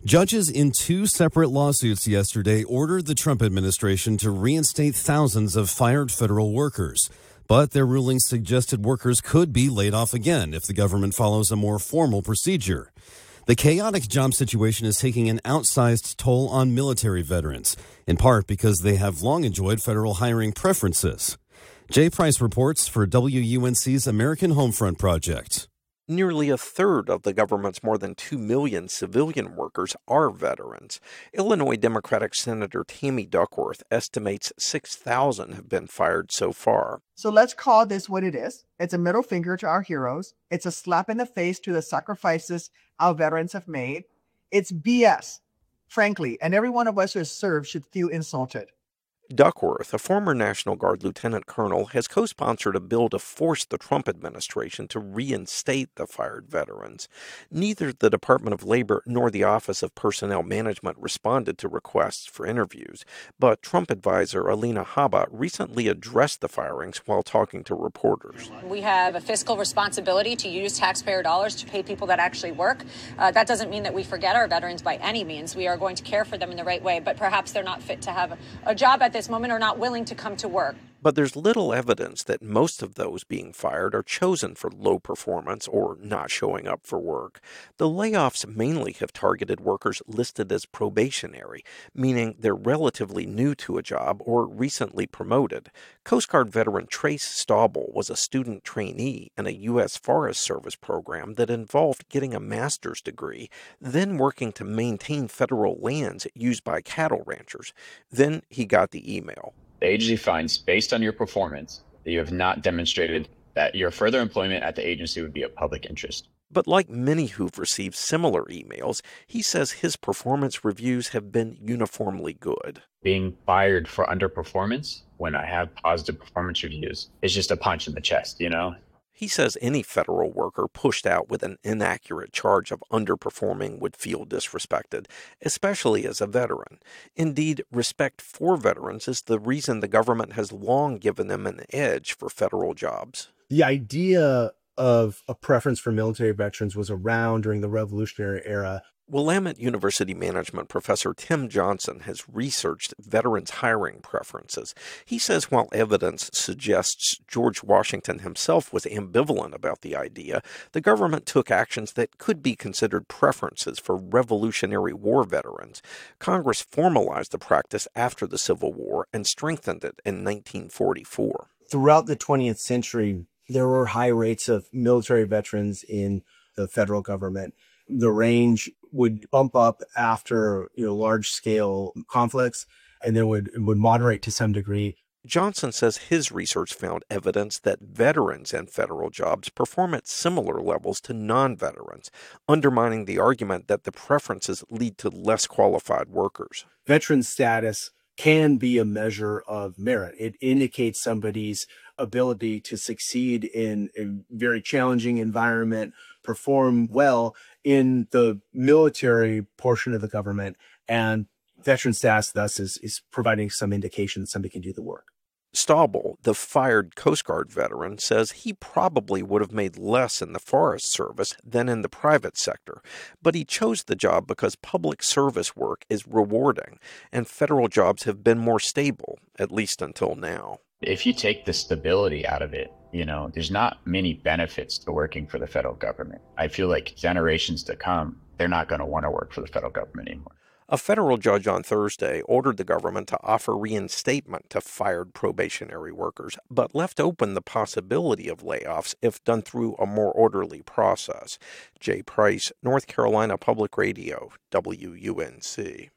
Judges in two separate lawsuits yesterday ordered the Trump administration to reinstate thousands of fired federal workers. But their rulings suggested workers could be laid off again if the government follows a more formal procedure. The chaotic job situation is taking an outsized toll on military veterans, in part because they have long enjoyed federal hiring preferences. Jay Price reports for WUNC's American Homefront Project. Nearly a third of the government's more than 2 million civilian workers are veterans. Illinois Democratic Senator Tammy Duckworth estimates 6,000 have been fired so far. So let's call this what it is. It's a middle finger to our heroes. It's a slap in the face to the sacrifices our veterans have made. It's BS, frankly, and every one of us who has served should feel insulted. Duckworth, a former National Guard lieutenant colonel, has co-sponsored a bill to force the Trump administration to reinstate the fired veterans. Neither the Department of Labor nor the Office of Personnel Management responded to requests for interviews, but Trump advisor Alina Habba recently addressed the firings while talking to reporters. We have a fiscal responsibility to use taxpayer dollars to pay people that actually work. That doesn't mean that we forget our veterans by any means. We are going to care for them in the right way, but perhaps they're not fit to have a job at this moment or not willing to come to work. But there's little evidence that most of those being fired are chosen for low performance or not showing up for work. The layoffs mainly have targeted workers listed as probationary, meaning they're relatively new to a job or recently promoted. Coast Guard veteran Trace Staubel was a student trainee in a U.S. Forest Service program that involved getting a master's degree, then working to maintain federal lands used by cattle ranchers. Then he got the email. The agency finds, based on your performance, that you have not demonstrated that your further employment at the agency would be of public interest. But like many who've received similar emails, he says his performance reviews have been uniformly good. Being fired for underperformance, when I have positive performance reviews, is just a punch in the chest, you know? He says any federal worker pushed out with an inaccurate charge of underperforming would feel disrespected, especially as a veteran. Indeed, respect for veterans is the reason the government has long given them an edge for federal jobs. The idea of a preference for military veterans was around during the Revolutionary era. Willamette University management professor Tim Johnson has researched veterans' hiring preferences. He says while evidence suggests George Washington himself was ambivalent about the idea, the government took actions that could be considered preferences for Revolutionary War veterans. Congress formalized the practice after the Civil War and strengthened it in 1944. Throughout the 20th century, there were high rates of military veterans in the federal government. The range would bump up after large-scale conflicts, and then would moderate to some degree. Johnson says his research found evidence that veterans in federal jobs perform at similar levels to non-veterans, undermining the argument that the preferences lead to less qualified workers. Veteran status can be a measure of merit. It indicates somebody's ability to succeed in a very challenging environment, perform well in the military portion of the government, and veteran status thus is providing some indication that somebody can do the work. Staubel, the fired Coast Guard veteran, says he probably would have made less in the Forest Service than in the private sector, but he chose the job because public service work is rewarding, and federal jobs have been more stable, at least until now. If you take the stability out of it, there's not many benefits to working for the federal government. I feel like generations to come, they're not going to want to work for the federal government anymore. A federal judge on Thursday ordered the government to offer reinstatement to fired probationary workers, but left open the possibility of layoffs if done through a more orderly process. Jay Price, North Carolina Public Radio, WUNC.